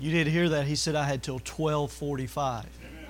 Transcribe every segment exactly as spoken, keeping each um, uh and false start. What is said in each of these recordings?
You did hear that. He said I had till twelve forty-five.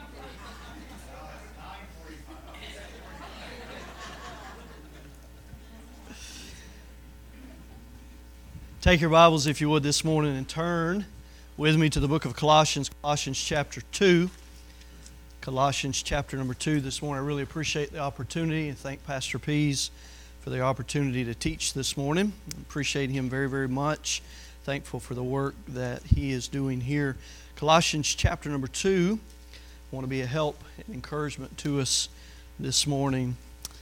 Take your Bibles, if you would, this morning and turn with me to the book of Colossians, Colossians chapter two. Colossians chapter number two this morning. I really appreciate the opportunity and thank Pastor Pease for the opportunity to teach this morning. I appreciate him very, very much. Thankful for the work that he is doing here. Colossians chapter number two. I want to be a help and encouragement to us this morning.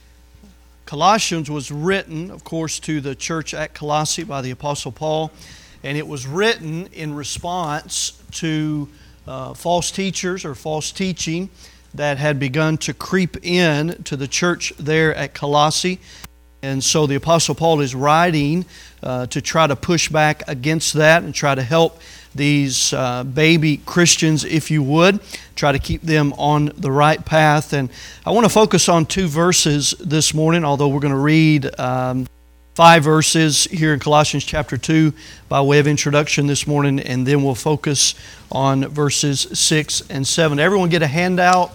Colossians was written, of course, to the church at Colossae by the Apostle Paul, and it was written in response to uh, false teachers or false teaching that had begun to creep in to the church there at Colossae. And so the Apostle Paul is writing uh, to try to push back against that and try to help these uh, baby Christians, if you would, try to keep them on the right path. And I want to focus on two verses this morning, although we're going to read um, five verses here in Colossians chapter two by way of introduction this morning, and then we'll focus on verses six and seven. Everyone get a handout.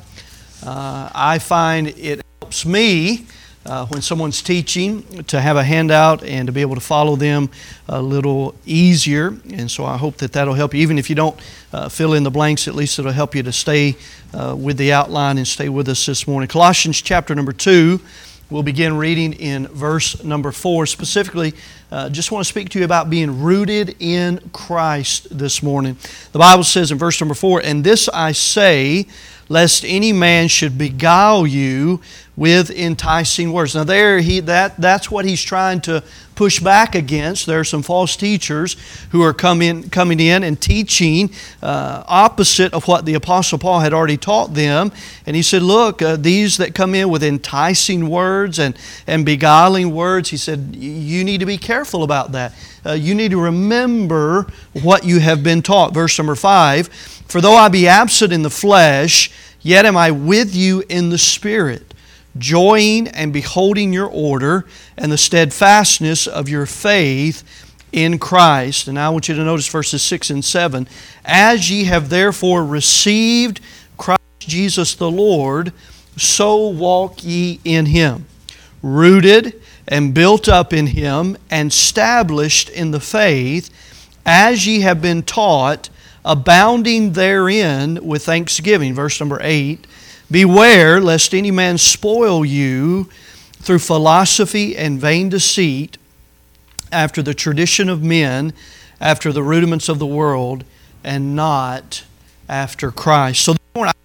Uh, I find it helps me Uh, when someone's teaching, to have a handout and to be able to follow them a little easier. And so I hope that that'll help you. Even if you don't uh, fill in the blanks, at least it'll help you to stay uh, with the outline and stay with us this morning. Colossians chapter number two, we'll begin reading in verse number four. Specifically, uh, just want to speak to you about being rooted in Christ this morning. The Bible says in verse number four, "And this I say, lest any man should beguile you with enticing words." Now there, he that that's what he's trying to push back against. There are some false teachers who are coming coming in and teaching uh, opposite of what the Apostle Paul had already taught them. And he said, look, uh, these that come in with enticing words and, and beguiling words, he said, you need to be careful about that. Uh, you need to remember what you have been taught. Verse number five, "For though I be absent in the flesh, yet am I with you in the Spirit, joying and beholding your order and the steadfastness of your faith in Christ." And now I want you to notice verses six and seven. "As ye have therefore received Christ Jesus the Lord, so walk ye in Him, rooted and built up in Him, and established in the faith, as ye have been taught, abounding therein with thanksgiving." Verse number eight, "Beware lest any man spoil you through philosophy and vain deceit, after the tradition of men, after the rudiments of the world, and not after Christ." So this morning,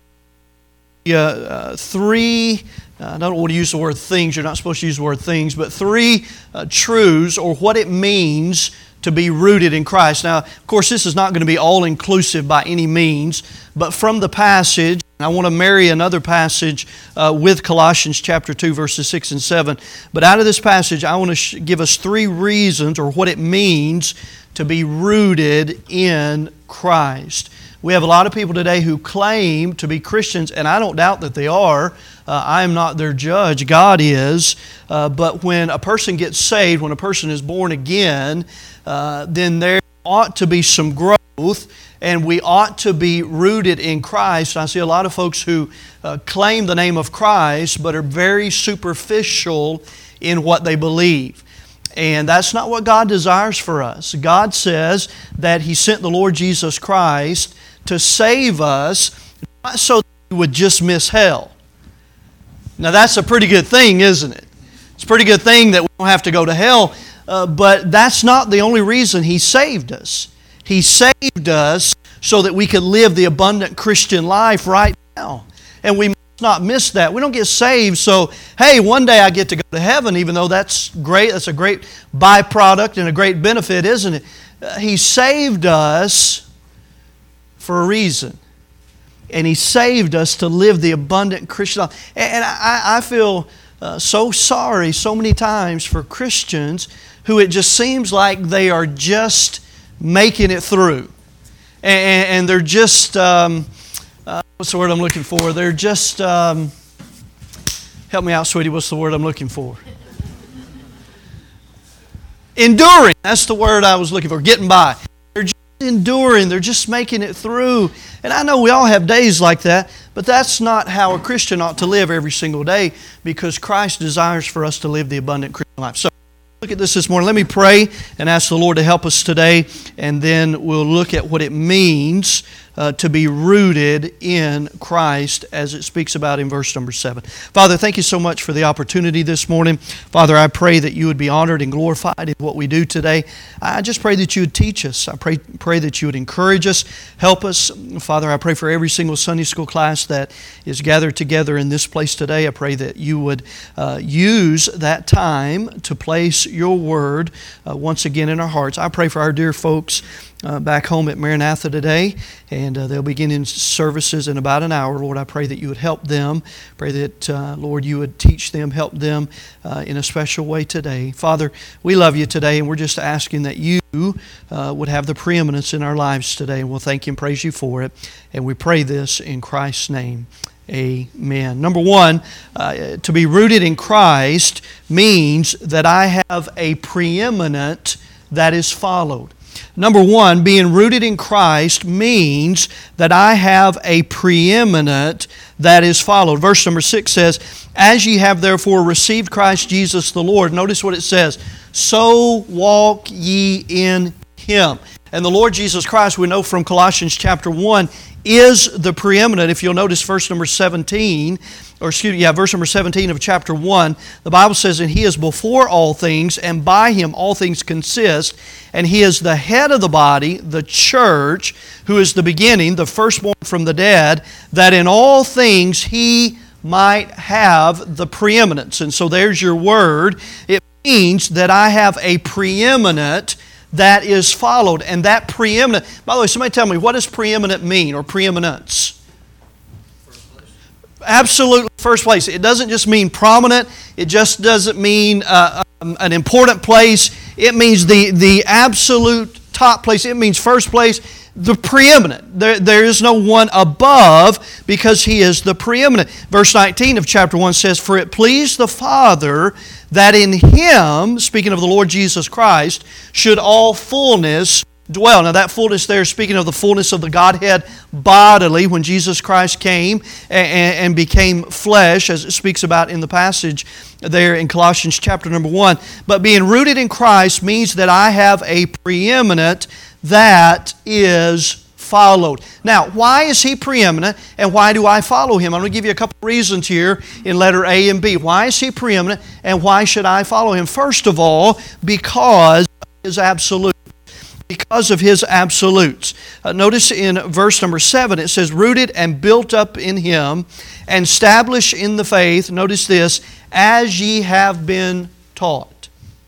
I uh, three, uh, I don't want to use the word things, you're not supposed to use the word things, but three uh, truths, or what it means to be rooted in Christ. Now, of course, this is not going to be all-inclusive by any means, but from the passage, I want to marry another passage uh, with Colossians chapter two, verses six and seven. But out of this passage, I want to sh- give us three reasons, or what it means to be rooted in Christ. We have a lot of people today who claim to be Christians, and I don't doubt that they are. Uh, I am not their judge. God is. Uh, but when a person gets saved, when a person is born again, uh, then there ought to be some growth, and we ought to be rooted in Christ. I see a lot of folks who uh, claim the name of Christ, but are very superficial in what they believe. And that's not what God desires for us. God says that He sent the Lord Jesus Christ to save us, not so that we would just miss hell. Now that's a pretty good thing, isn't it? It's a pretty good thing that we don't have to go to hell, uh, but that's not the only reason He saved us. He saved us so that we could live the abundant Christian life right now. And we must not miss that. We don't get saved so, hey, one day I get to go to heaven, even though that's great. That's a great byproduct and a great benefit, isn't it? Uh, he saved us for a reason. And He saved us to live the abundant Christian life. And I, I feel uh, so sorry so many times for Christians who it just seems like they are just making it through. And, and they're just, um, uh, what's the word I'm looking for? They're just, um, help me out, sweetie, what's the word I'm looking for? Enduring, that's the word I was looking for, getting by. They're just enduring. They're just making it through. And I know we all have days like that, but that's not how a Christian ought to live every single day, because Christ desires for us to live the abundant Christian life. So look at this this morning. Let me pray and ask the Lord to help us today, and then we'll look at what it means uh, to be rooted in Christ as it speaks about in verse number seven. Father, thank you so much for the opportunity this morning. Father, I pray that you would be honored and glorified in what we do today. I just pray that you would teach us. I pray, pray that you would encourage us, help us. Father, I pray for every single Sunday school class that is gathered together in this place today. I pray that you would uh, use that time to place your word uh, once again in our hearts. I pray for our dear folks uh, back home at Maranatha today, and uh, they'll begin in services in about an hour. Lord, I pray that you would help them. Pray that, uh, Lord, you would teach them, help them uh, in a special way today. Father, we love you today, and we're just asking that you uh, would have the preeminence in our lives today, and we'll thank you and praise you for it. And we pray this in Christ's name. Amen. Number one, uh, to be rooted in Christ means that I have a preeminent that is followed. Number one, being rooted in Christ means that I have a preeminent that is followed. Verse number six says, "As ye have therefore received Christ Jesus the Lord," notice what it says, "so walk ye in Him." And the Lord Jesus Christ, we know from Colossians chapter one, is the preeminent. If you'll notice verse number seventeen, or excuse me, yeah, verse number seventeen of chapter one, the Bible says, "And He is before all things, and by Him all things consist. And He is the head of the body, the church, who is the beginning, the firstborn from the dead, that in all things He might have the preeminence." And so there's your word. It means that I have a preeminent that is followed. And that preeminent, by the way, somebody tell me, what does preeminent mean, or preeminence? First place. Absolutely first place. It doesn't just mean prominent. It just doesn't mean uh, um, an important place. It means the, the absolute top place. It means first place, the preeminent. There, there is no one above, because He is the preeminent. Verse nineteen of chapter one says, "For it pleased the Father that in Him," speaking of the Lord Jesus Christ, "should all fullness dwell." Now that fullness there is speaking of the fullness of the Godhead bodily, when Jesus Christ came and, and became flesh, as it speaks about in the passage there in Colossians chapter number one. But being rooted in Christ means that I have a preeminent that is followed. Now, why is He preeminent, and why do I follow Him? I'm going to give you a couple of reasons here in letter A and B. Why is He preeminent, and why should I follow Him? First of all, because of His absolute. Because of His absolutes. Uh, notice in verse number seven, it says, "Rooted and built up in Him, and established in the faith," notice this, "as ye have been taught."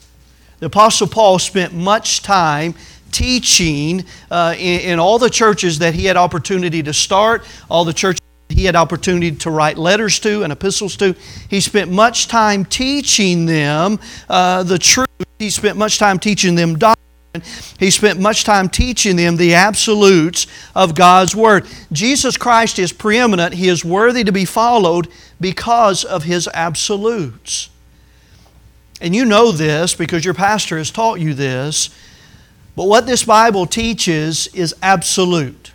The Apostle Paul spent much time teaching uh, in, in all the churches that he had opportunity to start, all the churches he had opportunity to write letters to and epistles to. He spent much time teaching them uh, the truth. He spent much time teaching them doctrine. He spent much time teaching them the absolutes of God's Word. Jesus Christ is preeminent. He is worthy to be followed because of His absolutes. And you know this because your pastor has taught you this. But what this Bible teaches is absolute.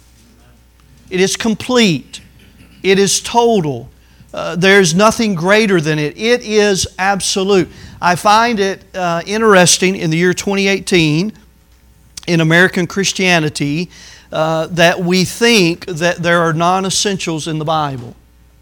It is complete. It is total. Uh, there's nothing greater than it. It is absolute. I find it uh, interesting in the year twenty eighteen in American Christianity uh, that we think that there are non-essentials in the Bible.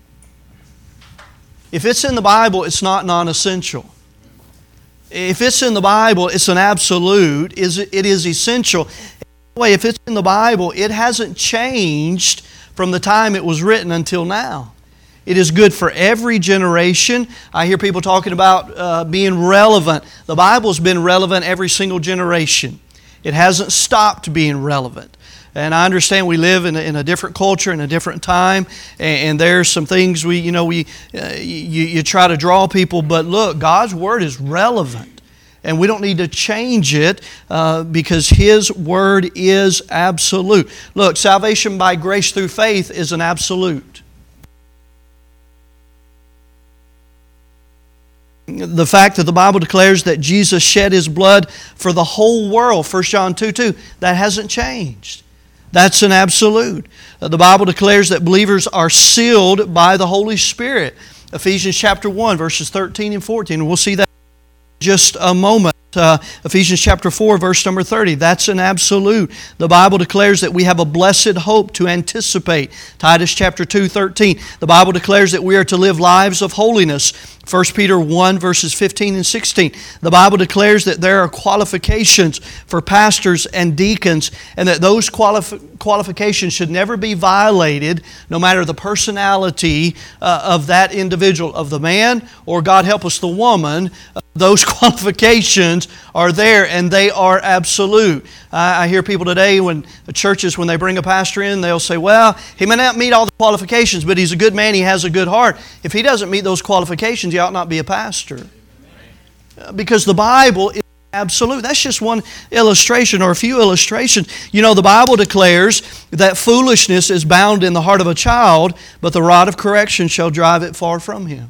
If it's in the Bible, it's not non-essential. If it's in the Bible, it's an absolute. It is essential. Anyway, if it's in the Bible, it hasn't changed from the time it was written until now. It is good for every generation. I hear people talking about uh, being relevant. The Bible's been relevant every single generation. It hasn't stopped being relevant. And I understand we live in a, in a different culture, in a different time, and, and there's some things we, you know, we uh, you, you try to draw people, but look, God's Word is relevant. And we don't need to change it uh, because His Word is absolute. Look, salvation by grace through faith is an absolute. The fact that the Bible declares that Jesus shed His blood for the whole world, First John two two, that hasn't changed. That's an absolute. The Bible declares that believers are sealed by the Holy Spirit. Ephesians chapter one, verses thirteen and fourteen. We'll see that in just a moment. Uh, Ephesians chapter four, verse number thirty. That's an absolute. The Bible declares that we have a blessed hope to anticipate. Titus chapter two, thirteen. The Bible declares that we are to live lives of holiness. First Peter one, verses fifteen and sixteen. The Bible declares that there are qualifications for pastors and deacons, and that those qualif- qualifications should never be violated, no matter the personality uh, of that individual, of the man, or God help us, the woman. Uh, those qualifications are there, and they are absolute. I, I hear people today, when the churches, when they bring a pastor in, they'll say, well, he may not meet all the qualifications, but he's a good man, he has a good heart. If he doesn't meet those qualifications, he ought not be a pastor. Because the Bible is absolute. That's just one illustration, or a few illustrations. You know, the Bible declares that foolishness is bound in the heart of a child, but the rod of correction shall drive it far from him.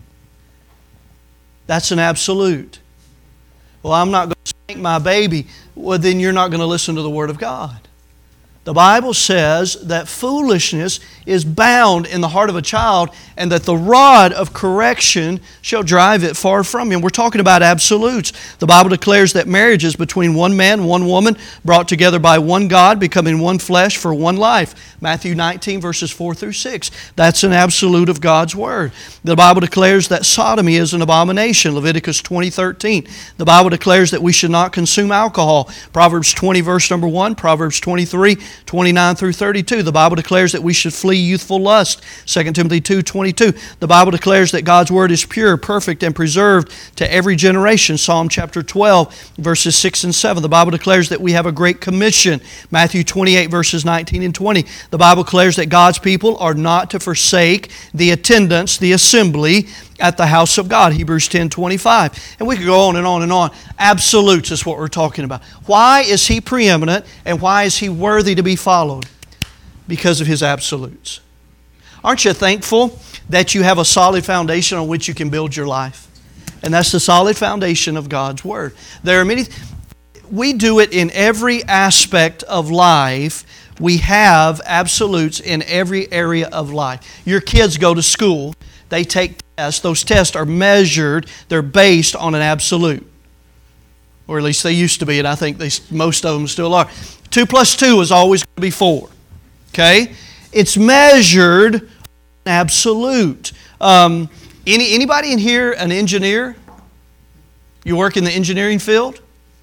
That's an absolute. Well, I'm not going to spank my baby. Well, then you're not going to listen to the Word of God. The Bible says that foolishness is bound in the heart of a child, and that the rod of correction shall drive it far from him. We're talking about absolutes. The Bible declares that marriage is between one man, one woman, brought together by one God, becoming one flesh for one life. Matthew nineteen, verses four through six. That's an absolute of God's Word. The Bible declares that sodomy is an abomination. Leviticus twenty, thirteen. The Bible declares that we should not consume alcohol. Proverbs twenty, verse number one. Proverbs twenty-three, twenty-nine through thirty-two. The Bible declares that we should flee youthful lust. Second Timothy two, twenty-two. The Bible declares that God's Word is pure, perfect, and preserved to every generation. Psalm chapter twelve, verses six and seven. The Bible declares that we have a great commission. Matthew twenty-eight, verses nineteen and twenty. The Bible declares that God's people are not to forsake the attendance, the assembly at the house of God. Hebrews ten, twenty-five. And we could go on and on and on. Absolutes is what we're talking about. Why is He preeminent, and why is He worthy to be followed? Because of His absolutes. Aren't you thankful that you have a solid foundation on which you can build your life? And that's the solid foundation of God's Word. There are many... We do it in every aspect of life. We have absolutes in every area of life. Your kids go to school. They take tests. Those tests are measured. They're based on an absolute. Or at least they used to be, and I think they, most of them still are. Two plus two is always going to be four. Okay? It's measured on absolute. Um, any, anybody in here an engineer? You work in the engineering field?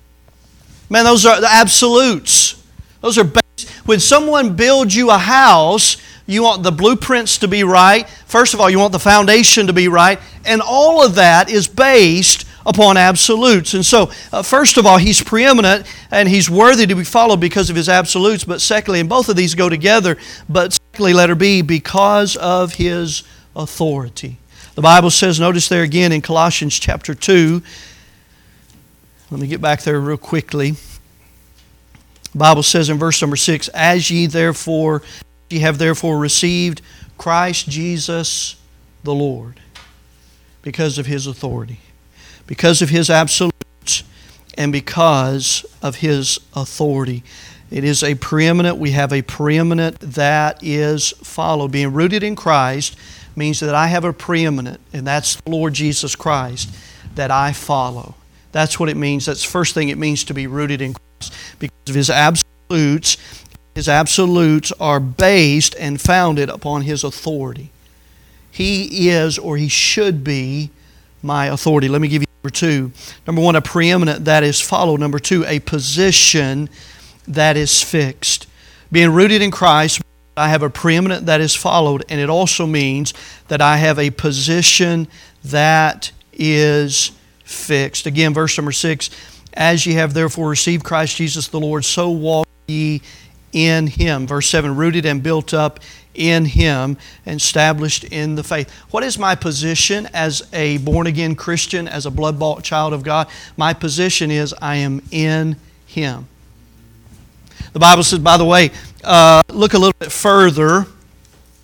Man, those are the absolutes. Those are based. When someone builds you a house, you want the blueprints to be right. First of all, you want the foundation to be right. And all of that is based upon absolutes. And so, uh, first of all, He's preeminent and He's worthy to be followed because of His absolutes. But secondly, and both of these go together, but secondly, letter B, because of His authority. The Bible says, notice there again in Colossians chapter two, let me get back there real quickly. The Bible says in verse number six, As ye therefore, ye have therefore received Christ Jesus the Lord, because of His authority, because of His absolutes, and because of His authority. It is a preeminent, we have a preeminent that is followed. Being rooted in Christ means that I have a preeminent, and that's the Lord Jesus Christ, that I follow. That's what it means. That's the first thing it means to be rooted in Christ. Because of His absolutes, His absolutes are based and founded upon His authority. He is, or He should be, my authority. Let me give you number two. Number one, a preeminent that is followed. Number two, a position that is fixed. Being rooted in Christ, I have a preeminent that is followed, and it also means that I have a position that is fixed. Again, verse number six, As ye have therefore received Christ Jesus the Lord, so walk ye in Him. Verse seven, rooted and built up in Him, and established in the faith. What is my position as a born-again Christian, as a blood-bought child of God? My position is I am in Him. The Bible says, by the way, uh, look a little bit further.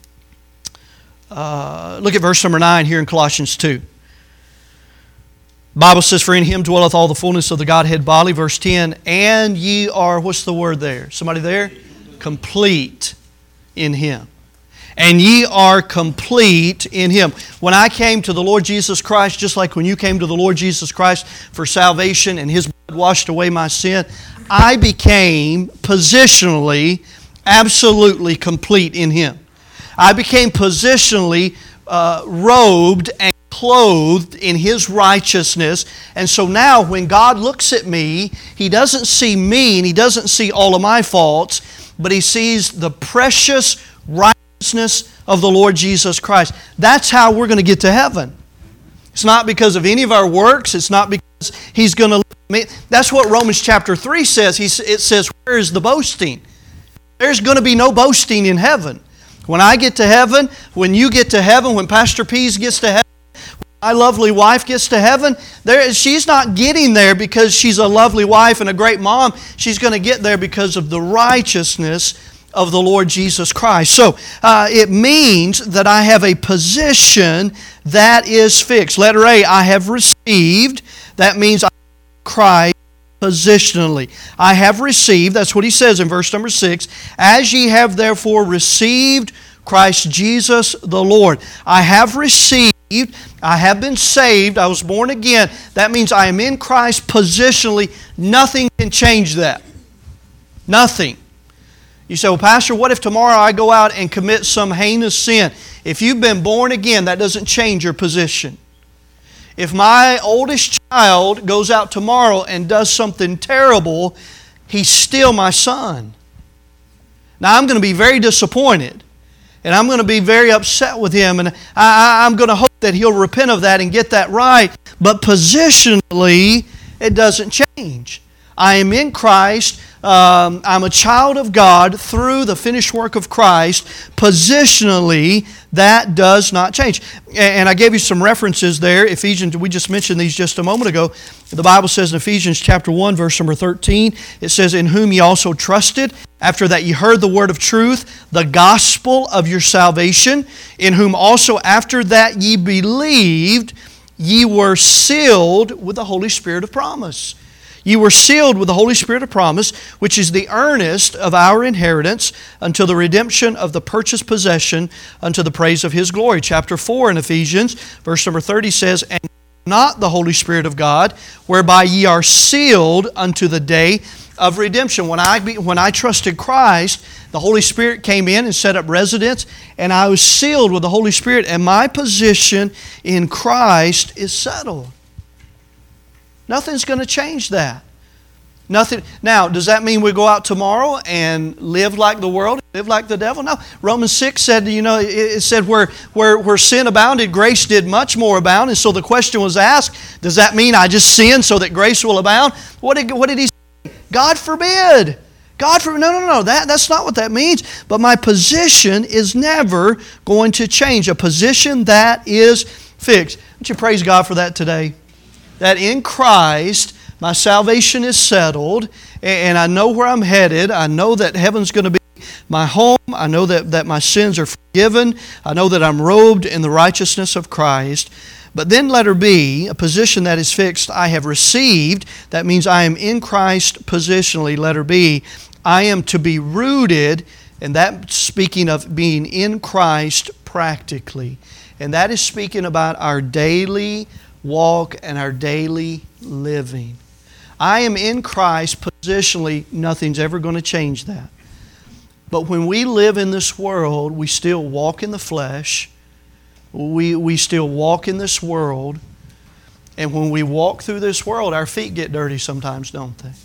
Uh, look at verse number nine here in Colossians two. The Bible says, for in Him dwelleth all the fullness of the Godhead bodily. Verse ten, and ye are, what's the word there? Somebody there? Complete in Him. And ye are complete in Him. When I came to the Lord Jesus Christ, just like when you came to the Lord Jesus Christ for salvation and His blood washed away my sin, I became positionally absolutely complete in Him. I became positionally uh, robed and clothed in His righteousness. And so now when God looks at me, He doesn't see me and He doesn't see all of my faults, but He sees the precious righteousness of the Lord Jesus Christ. That's how we're going to get to heaven. It's not because of any of our works. It's not because He's going to look at me. That's what Romans chapter three says. He, it says, where is the boasting? There's going to be no boasting in heaven. When I get to heaven, when you get to heaven, when Pastor Pease gets to heaven, my lovely wife gets to heaven, there, she's not getting there because she's a lovely wife and a great mom. She's going to get there because of the righteousness of the Lord Jesus Christ. So uh, it means that I have a position that is fixed. Letter A, I have received. That means I cry positionally. I have received, that's what he says in verse number six, as ye have therefore received Christ Jesus the Lord. I have received, I have been saved, I was born again. That means I am in Christ positionally. Nothing can change that. Nothing. You say, well, Pastor, what if tomorrow I go out and commit some heinous sin? If you've been born again, that doesn't change your position. If my oldest child goes out tomorrow and does something terrible, he's still my son. Now, I'm going to be very disappointed. And I'm going to be very upset with him. And I, I'm going to hope that he'll repent of that and get that right. But positionally, it doesn't change. I am in Christ. Um, I'm a child of God through the finished work of Christ. Positionally, that does not change. And I gave you some references there. Ephesians, we just mentioned these just a moment ago. The Bible says in Ephesians chapter one, verse number thirteen, it says, in whom ye also trusted, after that ye heard the word of truth, the gospel of your salvation, in whom also after that ye believed, ye were sealed with the Holy Spirit of promise. You were sealed with the Holy Spirit of promise, which is the earnest of our inheritance until the redemption of the purchased possession unto the praise of His glory. Chapter four in Ephesians, verse number thirty says, and not the Holy Spirit of God, whereby ye are sealed unto the day of redemption. When I, be, when I trusted Christ, the Holy Spirit came in and set up residence, and I was sealed with the Holy Spirit, and my position in Christ is settled. Nothing's going to change that. Nothing. Now, does that mean we go out tomorrow and live like the world, live like the devil? No. Romans six said, you know, it said where, where, where sin abounded, grace did much more abound. And so the question was asked, does that mean I just sin so that grace will abound? What did, what did he say? God forbid. God forbid. No, no, no. That, that's not what that means. But my position is never going to change. A position that is fixed. Would you praise God for that today? That in Christ, my salvation is settled, and I know where I'm headed. I know that heaven's going to be my home. I know that, that my sins are forgiven. I know that I'm robed in the righteousness of Christ. But then letter B, a position that is fixed, I have received. That means I am in Christ positionally. Letter B, I am to be rooted, and that speaking of being in Christ practically. And that is speaking about our daily walk and our daily living. I am in Christ positionally. Nothing's ever going to change that. But when we live in this world, we still walk in the flesh. We, we still walk in this world. And when we walk through this world, our feet get dirty sometimes, don't they?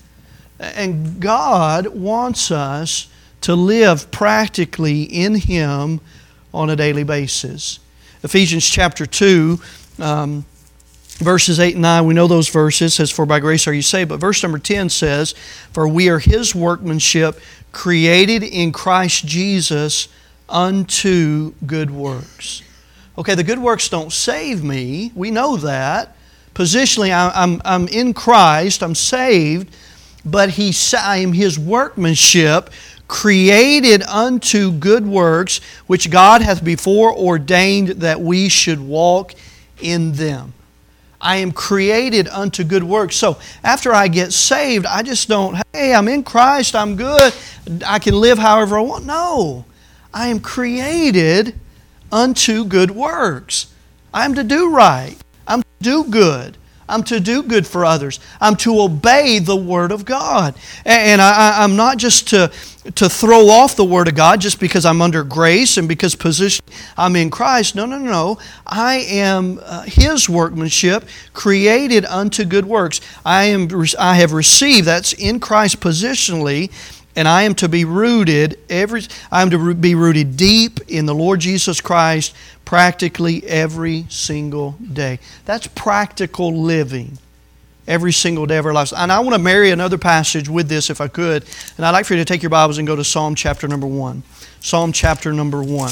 And God wants us to live practically in Him on a daily basis. Ephesians chapter two, Um, verses eight and nine, we know those verses. It says, for by grace are you saved. But verse number ten says, for we are His workmanship, created in Christ Jesus unto good works. Okay, the good works don't save me. We know that. Positionally, I'm, I'm in Christ. I'm saved. But he, I am His workmanship, created unto good works, which God hath before ordained that we should walk in them. I am created unto good works. So after I get saved, I just don't, hey, I'm in Christ, I'm good, I can live however I want. No, I am created unto good works. I'm to do right. I'm to do good. I'm to do good for others. I'm to obey the Word of God. And I, I'm not just to, to throw off the Word of God just because I'm under grace and because position I'm in Christ. No, no, no. I am uh, His workmanship, created unto good works. I am. I have received, that's in Christ positionally, and I am to be rooted every. I am to be rooted deep in the Lord Jesus Christ, practically every single day. That's practical living every single day of our lives. And I want to marry another passage with this if I could. And I'd like for you to take your Bibles and go to Psalm chapter number one. Psalm chapter number one.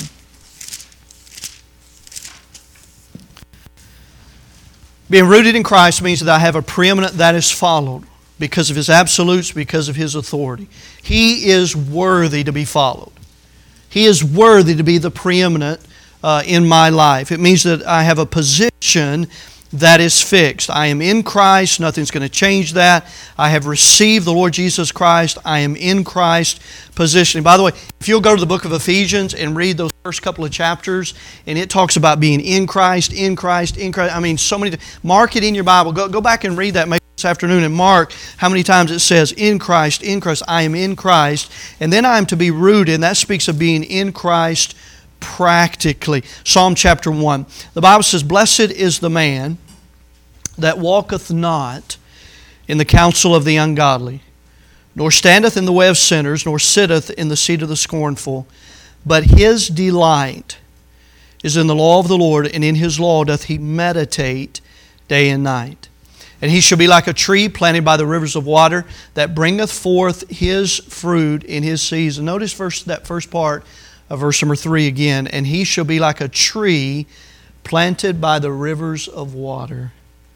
Being rooted in Christ means that I have a preeminent that is followed because of His absolutes, because of His authority. He is worthy to be followed. He is worthy to be the preeminent Uh, in my life. It means that I have a position that is fixed. I am in Christ. Nothing's going to change that. I have received the Lord Jesus Christ. I am in Christ position. By the way, if you'll go to the book of Ephesians and read those first couple of chapters, and it talks about being in Christ, in Christ, in Christ. I mean, so many. Mark it in your Bible. Go, go back and read that maybe this afternoon and mark how many times it says, in Christ, in Christ. I am in Christ. And then I am to be rooted. And that speaks of being in Christ practically. Psalm chapter one. The Bible says, blessed is the man that walketh not in the counsel of the ungodly, nor standeth in the way of sinners, nor sitteth in the seat of the scornful. But his delight is in the law of the Lord, and in His law doth he meditate day and night. And he shall be like a tree planted by the rivers of water, that bringeth forth his fruit in his season. Notice first that first part of verse number three again. And he shall be like a tree planted by the rivers of water,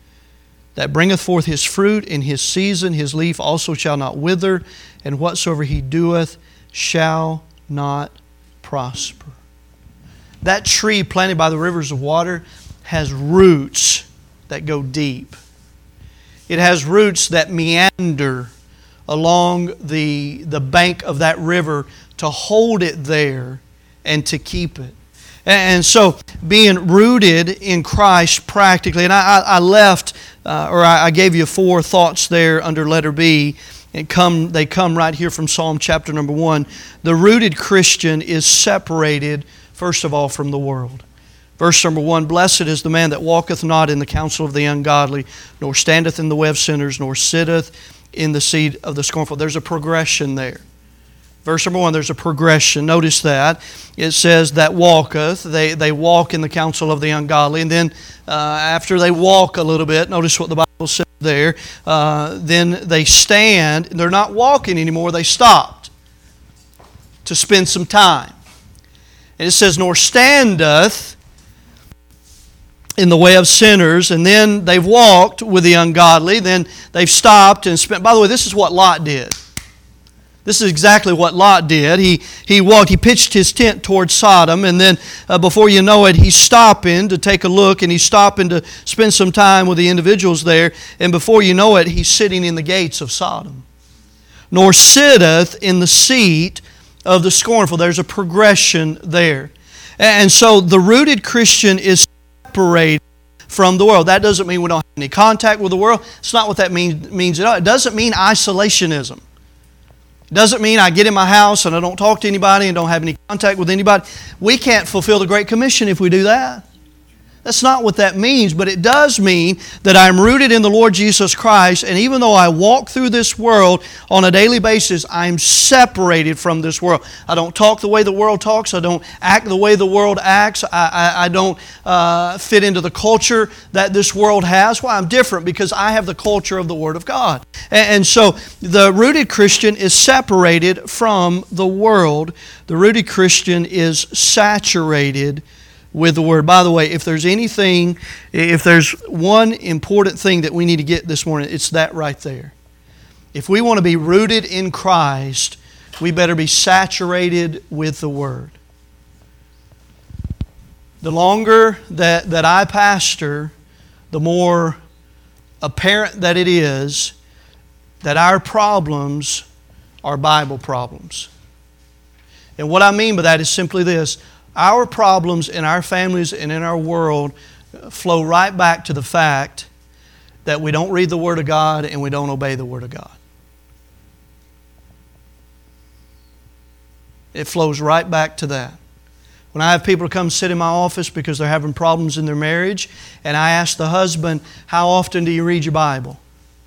that bringeth forth his fruit in his season. His leaf also shall not wither, and whatsoever he doeth shall not prosper. That tree planted by the rivers of water has roots that go deep. It has roots that meander along the, the bank of that river to hold it there and to keep it. And so being rooted in Christ practically, and I, I left, uh, or I gave you four thoughts there under letter B, and come they come right here from Psalm chapter number one. The rooted Christian is separated, first of all, from the world. Verse number one, blessed is the man that walketh not in the counsel of the ungodly, nor standeth in the way of sinners, nor sitteth in the seat of the scornful. There's a progression there. Verse number one, there's a progression. Notice that. It says that walketh. They, they walk in the counsel of the ungodly. And then uh, after they walk a little bit, notice what the Bible says there. Uh, then they stand. They're not walking anymore. They stopped to spend some time. And it says, nor standeth in the way of sinners. And then they've walked with the ungodly. Then they've stopped and spent. By the way, this is what Lot did. This is exactly what Lot did. He he walked, he pitched his tent towards Sodom, and then uh, before you know it, he's stopping to take a look, and he's stopping to spend some time with the individuals there, and before you know it, he's sitting in the gates of Sodom. Nor sitteth in the seat of the scornful. There's a progression there. And so the rooted Christian is separated from the world. That doesn't mean we don't have any contact with the world. It's not what that mean, means at all. It doesn't mean isolationism. It doesn't mean I get in my house and I don't talk to anybody and don't have any contact with anybody. We can't fulfill the Great Commission if we do that. That's not what that means, but it does mean that I'm rooted in the Lord Jesus Christ, and even though I walk through this world on a daily basis, I'm separated from this world. I don't talk the way the world talks. I don't act the way the world acts. I, I, I don't uh, fit into the culture that this world has. Why? I'm different because I have the culture of the Word of God. And, and so the rooted Christian is separated from the world. The rooted Christian is saturated with the Word. By the way, if there's anything, if there's one important thing that we need to get this morning, it's that right there. If we want to be rooted in Christ, we better be saturated with the Word. The longer that, that I pastor, the more apparent that it is that our problems are Bible problems. And what I mean by that is simply this. Our problems in our families and in our world flow right back to the fact that we don't read the Word of God and we don't obey the Word of God. It flows right back to that. When I have people come sit in my office because they're having problems in their marriage, and I ask the husband, how often do you read your Bible?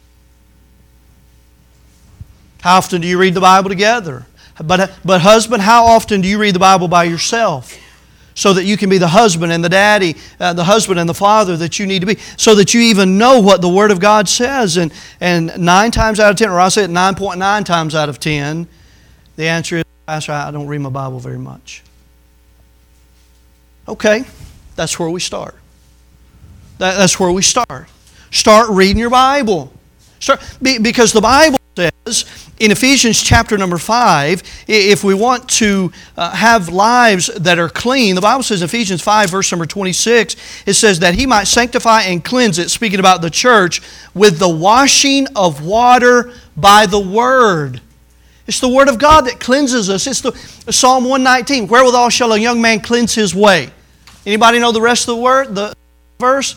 How often do you read the Bible together? But, but husband, how often do you read the Bible by yourself? So that you can be the husband and the daddy, uh, the husband and the father that you need to be. So that you even know what the Word of God says. And, and nine times out of ten, or I'll say it nine point nine times out of ten, the answer is, Pastor, I don't read my Bible very much. Okay, that's where we start. That, that's where we start. Start reading your Bible. Start, because the Bible says in Ephesians chapter number five, if we want to uh, have lives that are clean, the Bible says in Ephesians five verse number twenty-six, it says that He might sanctify and cleanse it, speaking about the church, with the washing of water by the Word. It's the Word of God that cleanses us. It's the Psalm one nineteen, wherewithal shall a young man cleanse his way. Anybody know the rest of the word, the verse?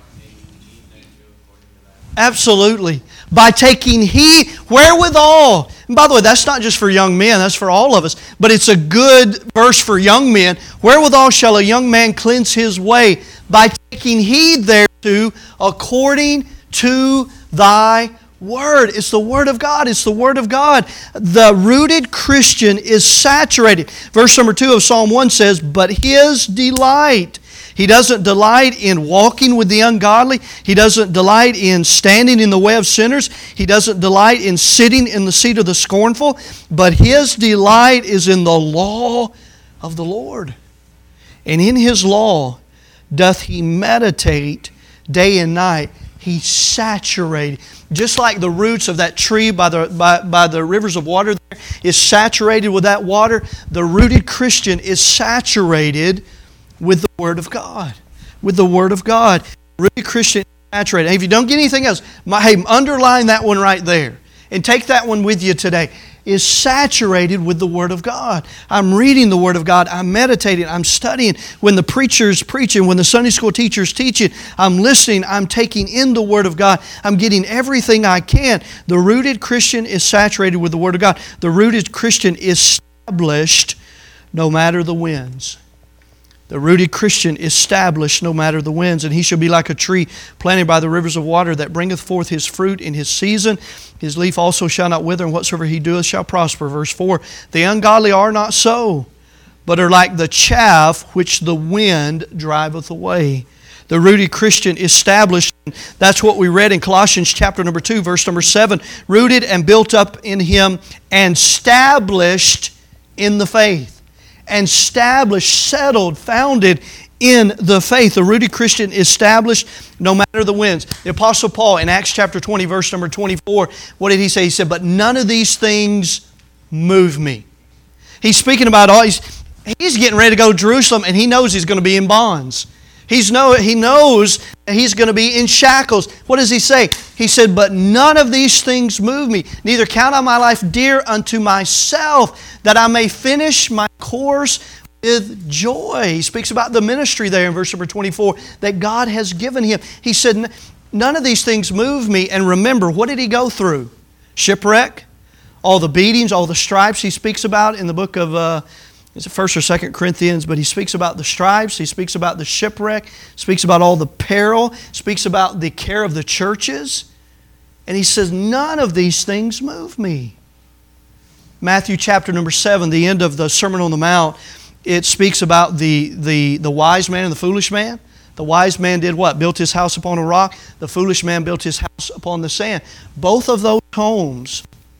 Absolutely. By taking heed, wherewithal. And by the way, that's not just for young men, that's for all of us. But it's a good verse for young men. Wherewithal shall a young man cleanse his way? By taking heed thereto according to thy Word. It's the Word of God. It's the Word of God. The rooted Christian is saturated. Verse number two of Psalm one says, but his delight. He doesn't delight in walking with the ungodly. He doesn't delight in standing in the way of sinners. He doesn't delight in sitting in the seat of the scornful. But his delight is in the law of the Lord. And in His law doth he meditate day and night. He's saturated. Just like the roots of that tree by the, by, by the rivers of water there is saturated with that water, the rooted Christian is saturated with the Word of God. With the Word of God. The rooted Christian is saturated. And if you don't get anything else, my, hey, underline that one right there. And take that one with you today. Is saturated with the Word of God. I'm reading the Word of God. I'm meditating. I'm studying. When the preacher's preaching, when the Sunday school teacher's teaching, I'm listening. I'm taking in the Word of God. I'm getting everything I can. The rooted Christian is saturated with the Word of God. The rooted Christian is established no matter the winds. The rooted Christian is established no matter the winds, and he shall be like a tree planted by the rivers of water that bringeth forth his fruit in his season. His leaf also shall not wither, and whatsoever he doeth shall prosper. Verse four, the ungodly are not so, but are like the chaff which the wind driveth away. The rooted Christian is established. That's what we read in Colossians chapter number two, verse number seven. Rooted and built up in Him and established in the faith. And established, settled, founded in the faith. The rooted Christian is established no matter the winds. The Apostle Paul in Acts chapter twenty, verse number twenty-four, what did he say? He said, but none of these things move me. He's speaking about all, he's, he's getting ready to go to Jerusalem, and he knows he's going to be in bonds. He's know, he knows that he's going to be in shackles. What does he say? He said, but none of these things move me. Neither count I my life dear unto myself, that I may finish my course with joy. He speaks about the ministry there in verse number twenty-four that God has given him. He said, none of these things move me. And remember, what did he go through? Shipwreck, all the beatings, all the stripes he speaks about in the book of... Uh, It's First or Second Corinthians, but he speaks about the stripes, he speaks about the shipwreck, speaks about all the peril, speaks about the care of the churches. And he says, none of these things move me. Matthew chapter number seven, the end of the Sermon on the Mount, it speaks about the, the, the wise man and the foolish man. The wise man did what? Built his house upon a rock. The foolish man built his house upon the sand. Both of those homes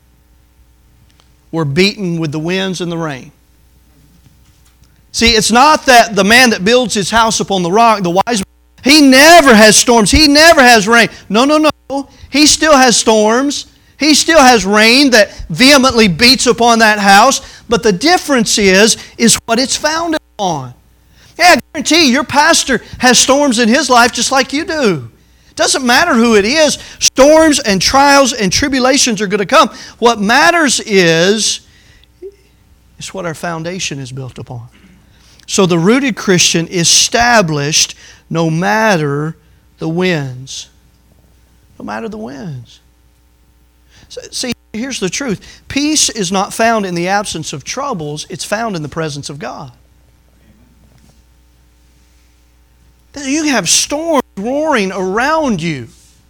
were beaten with the winds and the rain. See, it's not that the man that builds his house upon the rock, the wise man, he never has storms. He never has rain. No, no, no. He still has storms. He still has rain that vehemently beats upon that house. But the difference is, is what it's founded on. Yeah, I guarantee you, your pastor has storms in his life just like you do. Doesn't matter who it is. Storms and trials and tribulations are going to come. What matters is, is what our foundation is built upon. So the rooted Christian is established no matter the winds. No matter the winds. See, here's the truth. Peace is not found in the absence of troubles. It's found in the presence of God. You have storms roaring around you.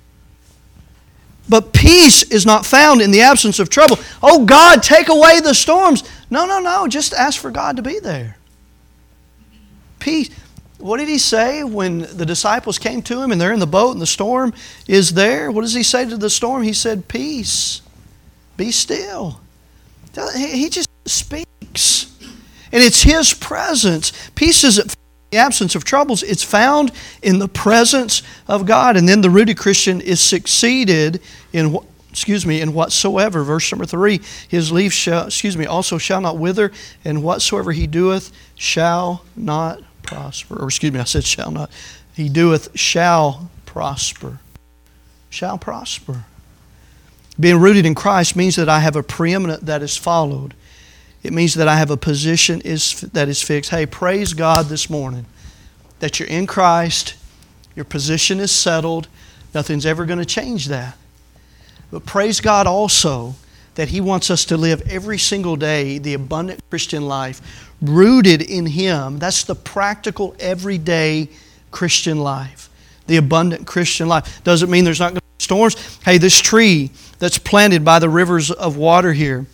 But peace is not found in the absence of trouble. Oh God, take away the storms. No, no, no. Just ask for God to be there. Peace. What did He say when the disciples came to Him and they're in the boat and the storm is there? What does He say to the storm? He said, peace. Be still. He just speaks. And it's His presence. Peace isn't found in the absence of troubles. It's found in the presence of God. And then the rooted Christian is succeeded in, excuse me, in whatsoever. Verse number three, His leaf shall, excuse me, also shall not wither, and whatsoever He doeth shall not prosper. Or excuse me, I said shall not. He doeth shall prosper. Shall prosper. Being rooted in Christ means that I have a preeminent that is followed. It means that I have a position is that is fixed. Hey, praise God this morning that you're in Christ. Your position is settled. Nothing's ever going to change that. But praise God also that He wants us to live every single day the abundant Christian life, rooted in Him. That's the practical, everyday Christian life. The abundant Christian life. Doesn't mean there's not going to be storms. Hey, this tree that's planted by the rivers of water here,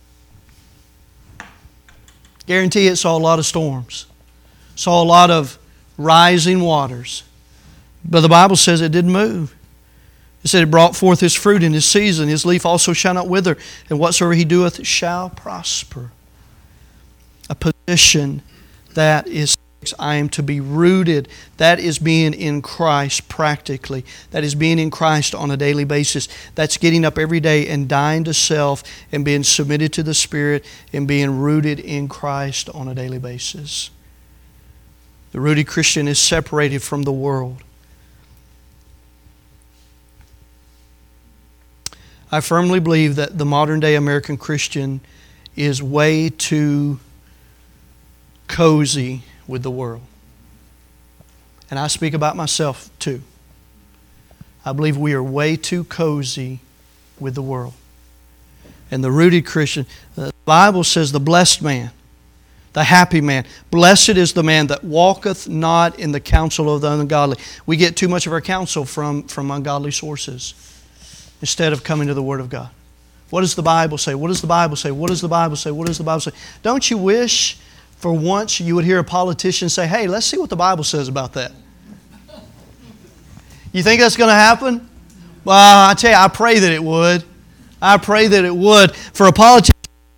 guarantee it saw a lot of storms. Saw a lot of rising waters. But the Bible says it didn't move. It said it brought forth His fruit in His season. His leaf also shall not wither, and whatsoever He doeth shall prosper. A position that is fixed. I am to be rooted. That is being in Christ practically. That is being in Christ on a daily basis. That's getting up every day and dying to self and being submitted to the Spirit and being rooted in Christ on a daily basis. The rooted Christian is separated from the world. I firmly believe that the modern day American Christian is way too cozy with the world. And I speak about myself too. I believe we are way too cozy with the world. And the rooted Christian, the Bible says the blessed man, the happy man, blessed is the man that walketh not in the counsel of the ungodly. We get too much of our counsel from, from ungodly sources instead of coming to the Word of God. What does the Bible say? What does the Bible say? What does the Bible say? What does the Bible say? Don't you wish for once you would hear a politician say, hey, let's see what the Bible says about that? You think that's going to happen? Well, I tell you, I pray that it would. I pray that it would. For a politician,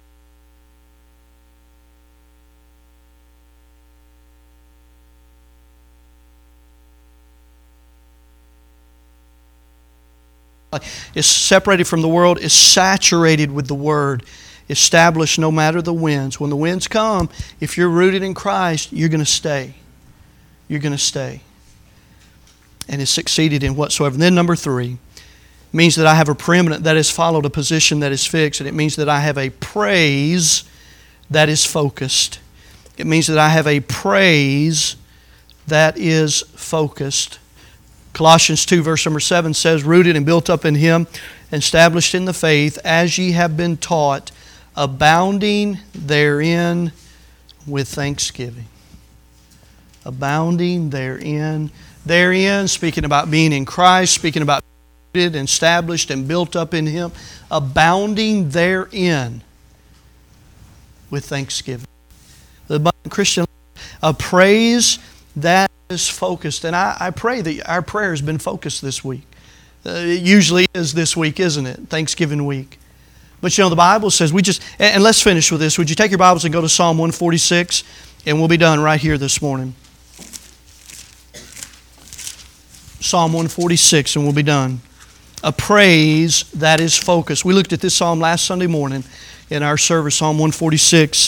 is separated from the world, is saturated with the Word, established no matter the winds. When the winds come, if you're rooted in Christ, you're going to stay. You're going to stay. And is succeeded in whatsoever. And then number three, means that I have a preeminent that is followed, a position that is fixed, and it means that I have a praise that is focused. It means that I have a praise that is focused. Colossians two verse number seven says, rooted and built up in Him, established in the faith, as ye have been taught, abounding therein with thanksgiving. Abounding therein. Therein, speaking about being in Christ, speaking about rooted and established and built up in Him, abounding therein with thanksgiving. The abundant Christian life, a praise that is focused. And I, I pray that our prayer has been focused this week. Uh, it usually is this week, isn't it? Thanksgiving week. But you know, the Bible says, we just, and, and let's finish with this. Would you take your Bibles and go to Psalm one forty-six? And we'll be done right here this morning. Psalm one forty-six, and we'll be done. A praise that is focused. We looked at this psalm last Sunday morning in our service, Psalm one forty-six.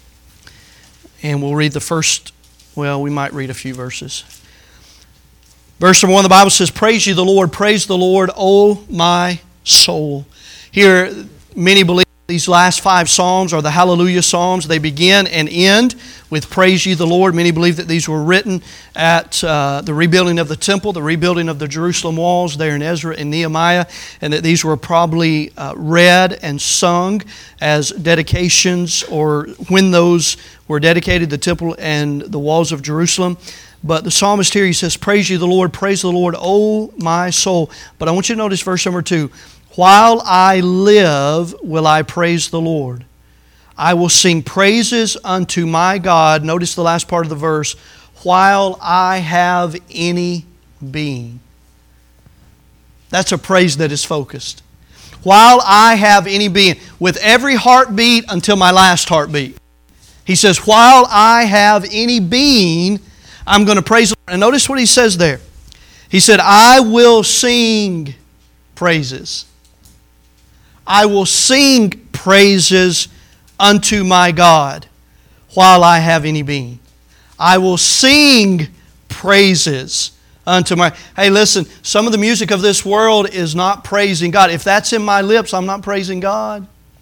And we'll read the first, well, we might read a few verses. Verse number one, the Bible says, "Praise ye the Lord, praise the Lord, O my soul." Here, many believe these last five psalms are the Hallelujah Psalms. They begin and end with "Praise ye the Lord." Many believe that these were written at uh, the rebuilding of the temple, the rebuilding of the Jerusalem walls there in Ezra and Nehemiah, and that these were probably uh, read and sung as dedications or when those were dedicated, the temple and the walls of Jerusalem. But the psalmist here, he says, "Praise ye the Lord, praise the Lord, O my soul." But I want you to notice verse number two. "While I live, will I praise the Lord. I will sing praises unto my God." Notice the last part of the verse. "While I have any being." That's a praise that is focused. While I have any being. With every heartbeat until my last heartbeat. He says, while I have any being, I'm going to praise the Lord. And notice what he says there. He said, "I will sing praises. I will sing praises unto my God while I have any being." I will sing praises unto my... Hey, listen, some of the music of this world is not praising God. If that's in my lips, I'm not praising God.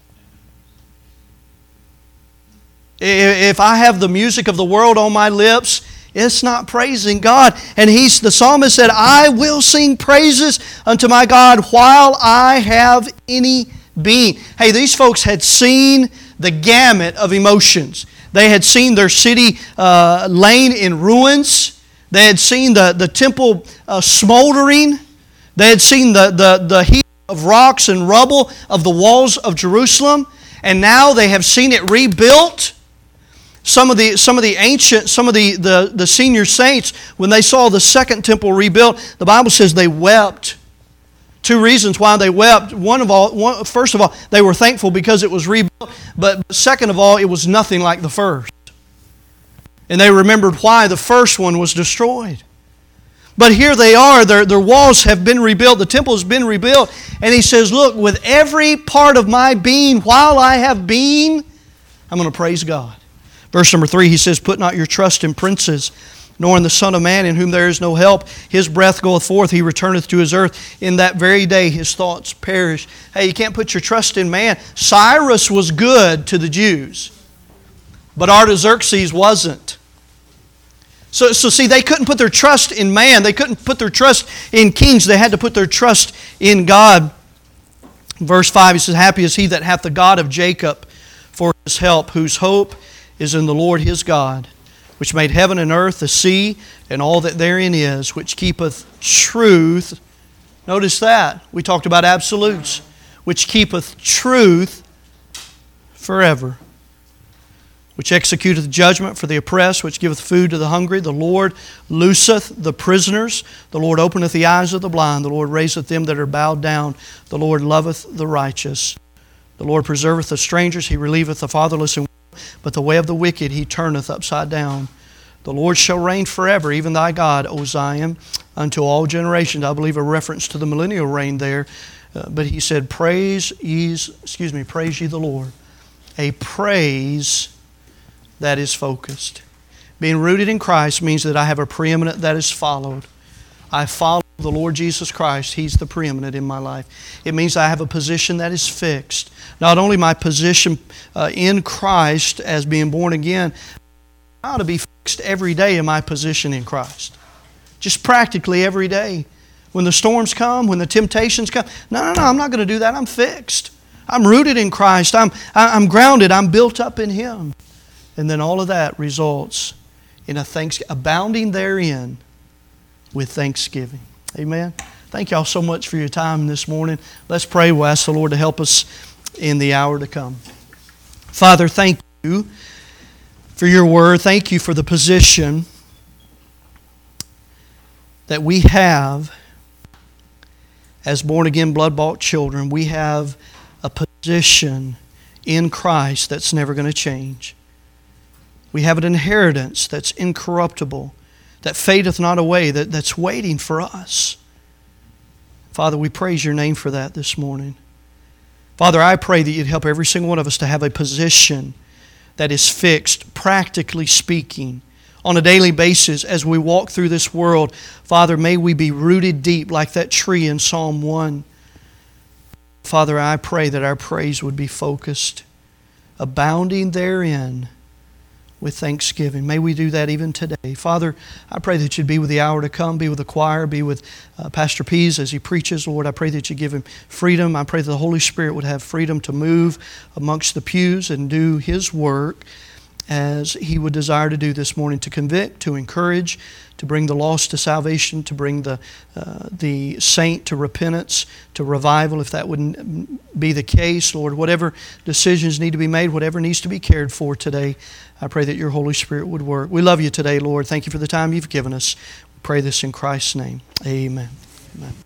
If I have the music of the world on my lips, it's not praising God. And he's, the psalmist said, "I will sing praises unto my God while I have any being." Hey, these folks had seen the gamut of emotions. They had seen their city uh, laying in ruins. They had seen the, the temple uh, smoldering. They had seen the, the, the heap of rocks and rubble of the walls of Jerusalem. And now they have seen it rebuilt. Some of the some of the ancient, some of the, the, the senior saints, when they saw the second temple rebuilt, the Bible says they wept. Two reasons why they wept. One of all, one, first of all, they were thankful because it was rebuilt. But second of all, it was nothing like the first. And they remembered why the first one was destroyed. But here they are, their, their walls have been rebuilt, the temple has been rebuilt. And he says, "Look, with every part of my being, while I have been, I'm going to praise God." Verse number three, he says, "Put not your trust in princes, nor in the Son of Man, in whom there is no help. His breath goeth forth, he returneth to his earth. In that very day his thoughts perish." Hey, you can't put your trust in man. Cyrus was good to the Jews, but Artaxerxes wasn't. So, so see, they couldn't put their trust in man. They couldn't put their trust in kings. They had to put their trust in God. Verse five, he says, "Happy is he that hath the God of Jacob for his help, whose hope is in the Lord his God, which made heaven and earth, the sea, and all that therein is, which keepeth truth." Notice that. We talked about absolutes. "Which keepeth truth forever. Which executeth judgment for the oppressed, which giveth food to the hungry. The Lord looseth the prisoners. The Lord openeth the eyes of the blind. The Lord raiseth them that are bowed down. The Lord loveth the righteous. The Lord preserveth the strangers. He relieveth the fatherless and widow. But the way of the wicked he turneth upside down. The Lord shall reign forever, even thy God, O Zion, unto all generations." I believe a reference to the millennial reign there. Uh, but he said, "Praise ye, excuse me, praise ye the Lord." A praise that is focused. Being rooted in Christ means that I have a preeminent that is followed. I follow the Lord Jesus Christ. He's the preeminent in my life. It means I have a position that is fixed. Not only my position uh, in Christ as being born again, I ought to be fixed every day in my position in Christ. Just practically every day. When the storms come, when the temptations come, no, no, no, I'm not going to do that. I'm fixed. I'm rooted in Christ. I'm, I'm grounded. I'm built up in Him. And then all of that results in a thanks, abounding therein with thanksgiving. Amen. Thank y'all so much for your time this morning. Let's pray. We'll ask the Lord to help us in the hour to come. Father, thank you for your word. Thank you for the position that we have as born-again, blood-bought children. We have a position in Christ that's never going to change. We have an inheritance that's incorruptible, that fadeth not away, that, that's waiting for us. Father, we praise your name for that this morning. Father, I pray that you'd help every single one of us to have a position that is fixed, practically speaking, on a daily basis as we walk through this world. Father, may we be rooted deep like that tree in Psalm one. Father, I pray that our praise would be focused, abounding therein with thanksgiving. May we do that even today. Father, I pray that you'd be with the hour to come, be with the choir, be with uh, Pastor Pease as he preaches. Lord, I pray that you give him freedom. I pray that the Holy Spirit would have freedom to move amongst the pews and do His work as He would desire to do this morning, to convict, to encourage, to bring the lost to salvation, to bring the uh, the saint to repentance, to revival, if that wouldn't be the case. Lord, whatever decisions need to be made, whatever needs to be cared for today, I pray that your Holy Spirit would work. We love you today, Lord. Thank you for the time you've given us. We pray this in Christ's name. Amen. Amen.